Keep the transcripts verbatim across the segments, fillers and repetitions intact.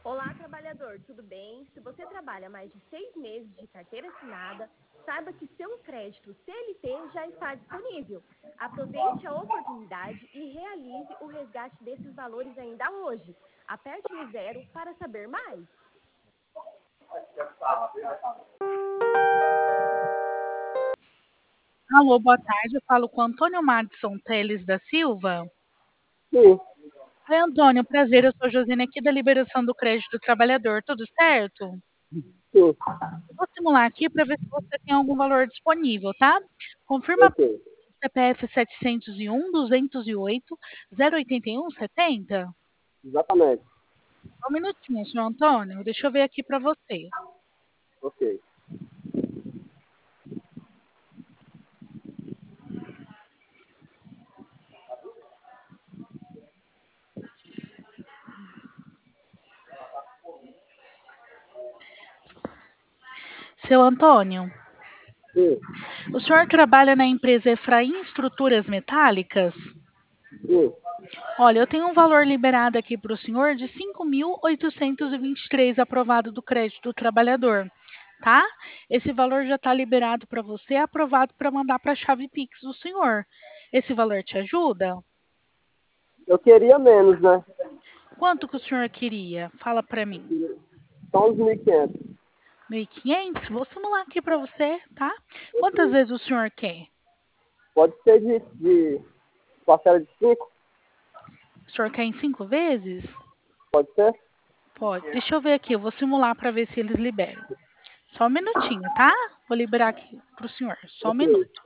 Olá, trabalhador, tudo bem? Se você trabalha mais de seis meses de carteira assinada, saiba que seu crédito C L T já está disponível. Aproveite a oportunidade e realize o resgate desses valores ainda hoje. Aperte no zero para saber mais. Alô, boa tarde. Eu falo com Antônio Madison Teles da Silva. Sim, Oi, Antônio, prazer. Eu sou Josine aqui da Liberação do Crédito do Trabalhador. Tudo certo? sim, Vou simular aqui para ver se você tem algum valor disponível, tá? Confirma ok, C P F setecentos e um, duzentos e oito, zero oitenta e um, setenta? exatamente, Só um minutinho, senhor Antônio. Deixa eu ver aqui para você. ok. Seu Antônio, Sim, o senhor trabalha na empresa Efraim Estruturas Metálicas? sim, Olha, eu tenho um valor liberado aqui para o senhor de cinco mil oitocentos e vinte e três aprovado do crédito do trabalhador, tá? Esse valor já está liberado para você, aprovado para mandar para a chave Pix do senhor. Esse valor te ajuda? eu queria menos, né? Quanto que o senhor queria? Fala para Eu mim. queria só uns mil e quinhentos. mil e quinhentos? Vou simular aqui para você, tá? Quantas Ok. vezes o senhor quer? Pode ser de, de parcela de cinco? O senhor quer em cinco vezes? Pode ser? Pode. Deixa eu ver aqui, eu vou simular para ver se eles liberam. Só um minutinho, tá? Vou liberar aqui para o senhor. Só um Ok. minuto.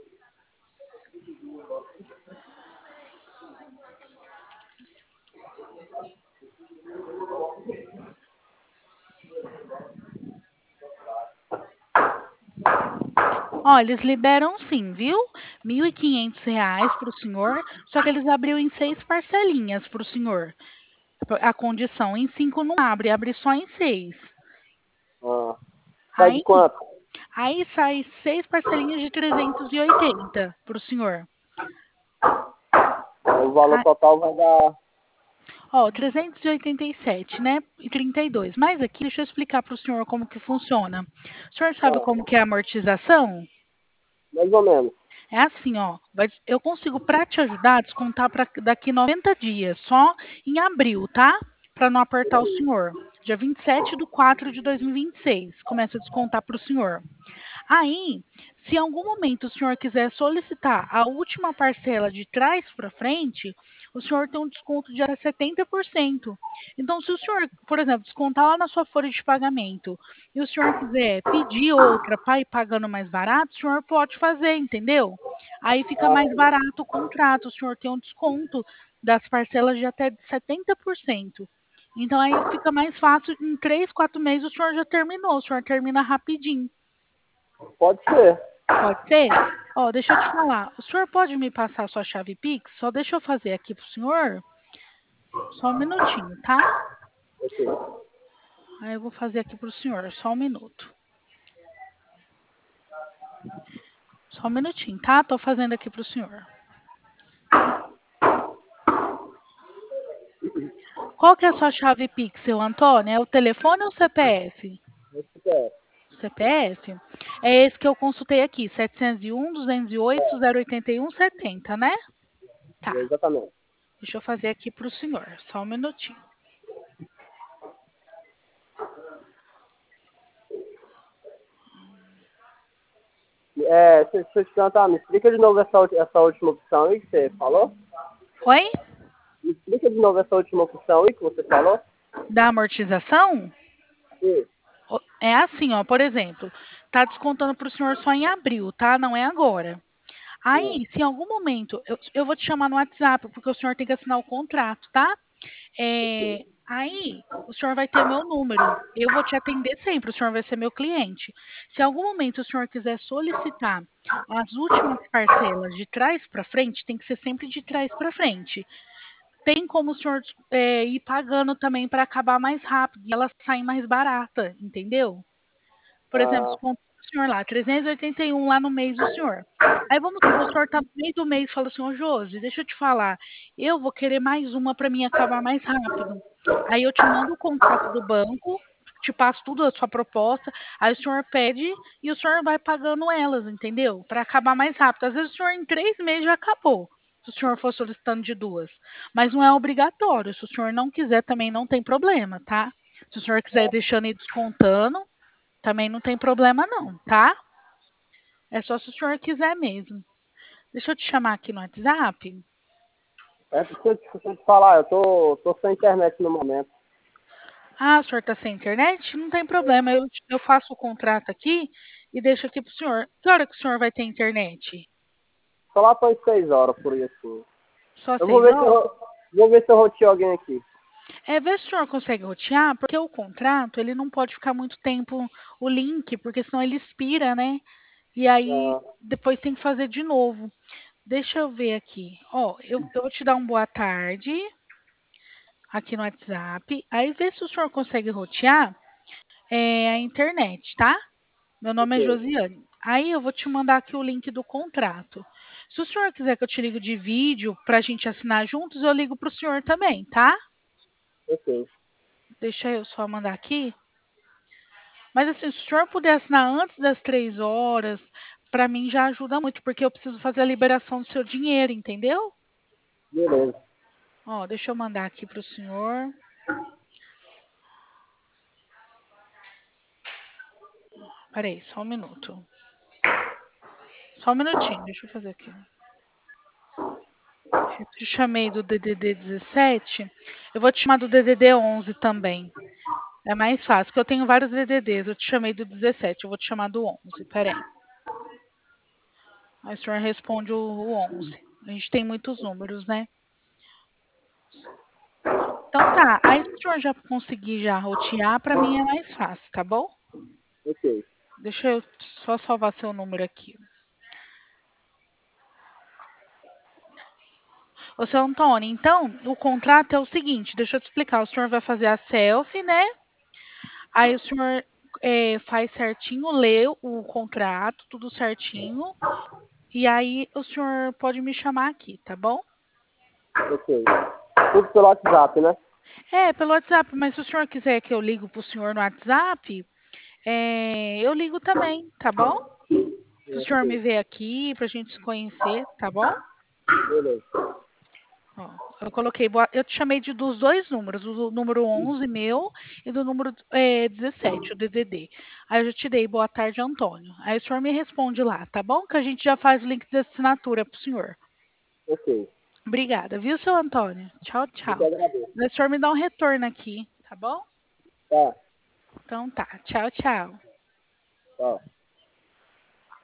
Ó, eles liberam sim, viu? Mil e quinhentos reais para o senhor, só que eles abriu em seis parcelinhas para o senhor. A condição em cinco não abre, abre só em seis. Ah, sai de Aí, quanto? aí sai seis parcelinhas de trezentos e oitenta para o senhor. O valor Ah, total vai dar. ó, trezentos e oitenta e sete, né? E trinta e dois. Mas aqui, deixa eu explicar para o senhor como que funciona. O senhor sabe Ah, como que é a amortização? mais ou menos. É assim, ó, vai- eu consigo, para te ajudar, descontar para daqui noventa dias, só em abril, tá? Para não apertar o senhor. Dia vinte e sete de quatro de dois mil e vinte e seis, começa a descontar para o senhor. Aí, se em algum momento o senhor quiser solicitar a última parcela de trás para frente, o senhor tem um desconto de até setenta por cento. Então, se o senhor, por exemplo, descontar lá na sua folha de pagamento e o senhor quiser pedir outra para ir pagando mais barato, o senhor pode fazer, entendeu? Aí fica Ah, mais barato o contrato, o senhor tem um desconto das parcelas de até setenta por cento. Então, aí fica mais fácil, em três, quatro meses o senhor já terminou, o senhor termina rapidinho. pode ser. Pode ser? Ó, deixa eu te falar. O senhor pode me passar a sua chave Pix? Só deixa eu fazer aqui pro senhor. Só um minutinho, tá? Ok. Aí eu vou fazer aqui pro senhor. Só um minuto. Só um minutinho, tá? Tô fazendo aqui pro senhor. Qual que é a sua chave Pix, seu Antônio? É o telefone ou o C P F? Esse é. C P F? É esse que eu consultei aqui. setecentos e um, duzentos e oito, zero oitenta e um, setenta, né? Tá. Exatamente. Deixa eu fazer aqui pro senhor. Só um minutinho. É, deixa deixa eu te perguntar, me explica de novo essa, ulti- essa última opção aí que você falou? Oi? Me explica de novo essa última opção aí que você falou? Da amortização? Sim. O- É assim, ó, por exemplo, tá descontando para o senhor só em abril, tá? Não é agora. Sim. Aí, se em algum momento, eu, eu vou te chamar no WhatsApp, porque o senhor tem que assinar o contrato, tá? É, aí, o senhor vai ter meu número. Eu vou te atender sempre, o senhor vai ser meu cliente. Se em algum momento o senhor quiser solicitar as últimas parcelas de trás para frente, tem que ser sempre de trás para frente. Tem como o senhor é, ir pagando também para acabar mais rápido e elas saem mais barata, entendeu? Por exemplo, Ah, pro senhor lá, trezentos e oitenta e um lá no mês do senhor. Aí vamos supor, o senhor tá no meio do mês e fala assim, ô Josi, deixa eu te falar, eu vou querer mais uma para mim acabar mais rápido. Aí eu te mando o contrato do banco, te passo tudo a sua proposta, aí o senhor pede e o senhor vai pagando elas, entendeu? Para acabar mais rápido. Às vezes o senhor em três meses já acabou, se o senhor for solicitando de duas. Mas não é obrigatório. Se o senhor não quiser, também não tem problema, tá? Se o senhor quiser ir deixando e descontando, também não tem problema não, tá? É só se o senhor quiser mesmo. Deixa eu te chamar aqui no WhatsApp. É, deixa eu, te, deixa eu te falar, eu tô, tô sem internet no momento. Ah, o senhor tá sem internet? Não tem problema. Eu, eu faço o contrato aqui e deixo aqui pro senhor. Que hora que o senhor vai ter internet? Só lá para as seis horas, por aí assim. Só Eu vou seis ver se horas? eu, vou ver se eu rotei alguém aqui. É, vê se o senhor consegue rotear, porque o contrato, ele não pode ficar muito tempo o link, porque senão ele expira, né? E aí Ah, depois tem que fazer de novo. Deixa eu ver aqui. Ó, eu, eu vou te dar um boa tarde aqui no WhatsApp. Aí vê se o senhor consegue rotear é, a internet, tá? Meu nome é ok, Josiane. Aí eu vou te mandar aqui o link do contrato. Se o senhor quiser que eu te ligue de vídeo para a gente assinar juntos, eu ligo para o senhor também, tá? ok. Deixa eu só mandar aqui. Mas assim, se o senhor puder assinar antes das três horas, para mim já ajuda muito, porque eu preciso fazer a liberação do seu dinheiro, entendeu? Beleza. Ó, deixa eu mandar aqui para o senhor. Peraí, só um minuto. Só um minutinho, deixa eu fazer aqui. Eu te chamei do D D D dezessete, eu vou te chamar do D D D onze também. É mais fácil, porque eu tenho vários D D Ds. Eu te chamei do dezessete, eu vou te chamar do onze. Peraí. Aí o senhor responde o, o onze. A gente tem muitos números, né? Então tá. Aí se o senhor já conseguir já rotear, para mim é mais fácil, tá bom? Ok. Deixa eu só salvar seu número aqui. Ô, seu Antônio, então, o contrato é o seguinte, deixa eu te explicar. O senhor vai fazer a selfie, né? Aí o senhor é, faz certinho, lê o contrato, tudo certinho. E aí o senhor pode me chamar aqui, tá bom? Ok. Tudo pelo WhatsApp, né? É, pelo WhatsApp, mas se o senhor quiser que eu ligo pro senhor no WhatsApp, é, eu ligo também, tá bom? Pro senhor me Ok. ver aqui, pra gente se conhecer, tá bom? Beleza. Ó, eu coloquei, boa- eu te chamei de dos dois números, do número onze meu e do número é, dezessete, o D D D. Aí eu já te dei boa tarde, Antônio. Aí o senhor me responde lá, tá bom? Que a gente já faz o link de assinatura pro senhor. Ok. Obrigada, viu, seu Antônio? Tchau, Eu que tchau. agradeço. O senhor me dá um retorno aqui, tá bom? Tá. Então tá, tchau, tchau. Tá.